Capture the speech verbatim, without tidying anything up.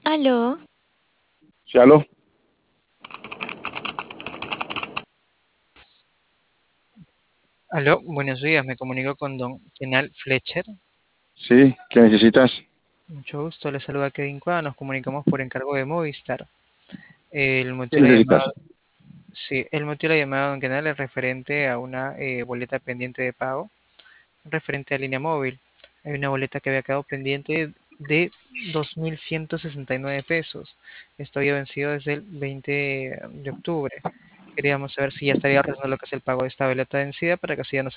Aló, Sí, aló. Aló, buenos días, me comunico con don Kenal Fletcher. Sí, ¿qué necesitas? Mucho gusto, le saluda Kevin Cuadra, nos comunicamos por encargo de Movistar. El ¿Qué motivo de la llamada, necesitas? sí, el motivo de la llamada, don Kenal, es referente a una eh, boleta pendiente de pago, referente a línea móvil. Hay una boleta que había quedado pendiente de dos mil ciento sesenta y nueve pesos. Esto había vencido desde el veinte de octubre. Queríamos saber si ya estaría realizando lo que es el pago de esta boleta vencida para que así ya no